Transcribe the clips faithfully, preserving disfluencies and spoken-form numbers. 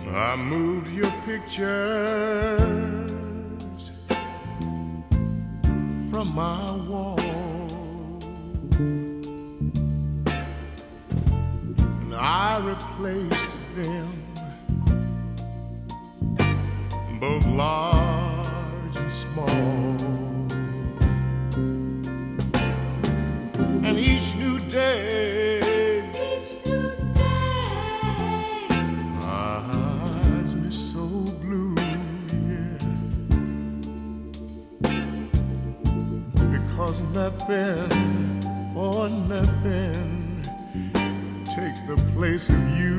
I moved your pictures from my wall, and I replaced them, both large and small. And each new day, each new day, eyes me so blue, yeah, because nothing or nothing takes the place of you.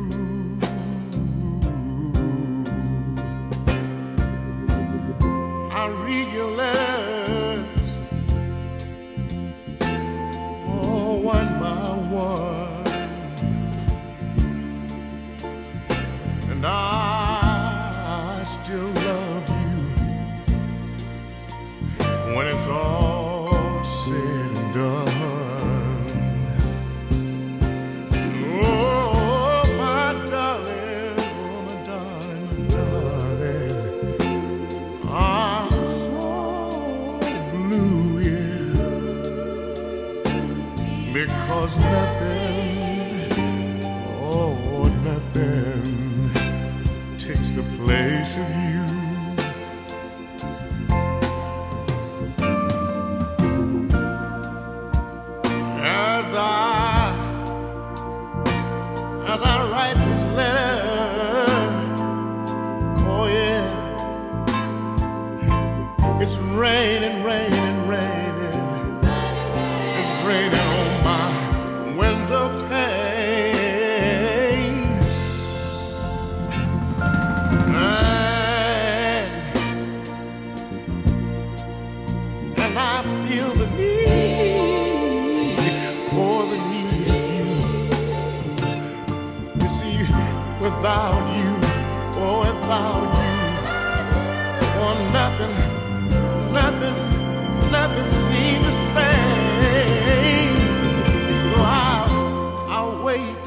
I read your letters, oh, one by one, and I still love you when it's all said and done. Oh, my darling, oh, my darling, my darling, I'm so blue, yeah, because nothing, oh, nothing takes the place of you. As I, as I write this letter, oh yeah, it's raining, raining, raining. It's raining on my window pane, and, and I feel the need, oh, the need of you. You see, without you, oh, without you, oh, nothing, nothing, nothing seems the same. So I'll, I'll wait.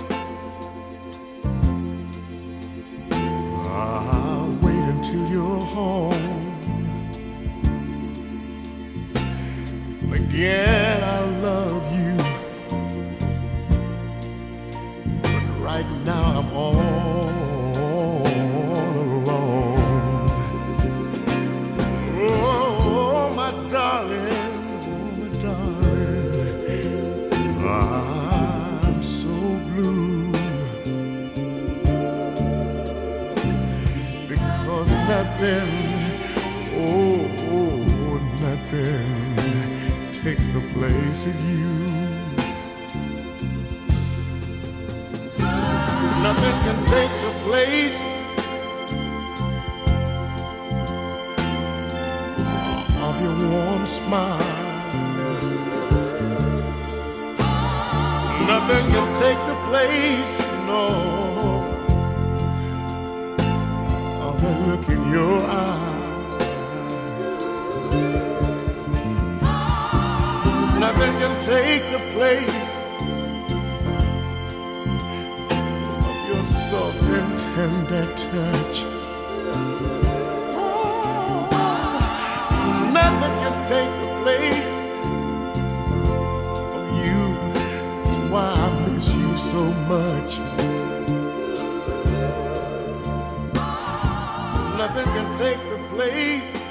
I'll wait until you're home. And again, I love you, but right now I'm all alone. Oh, my darling, oh, my darling, I'm so blue, because nothing, oh, oh, nothing takes the place of you. Nothing can take the place of your warm smile. Nothing can take the place, no, of the look in your eye. Nothing can take the place of your soft and tender touch. Nothing can take the place of you. That's why I miss you so much. Nothing can take the place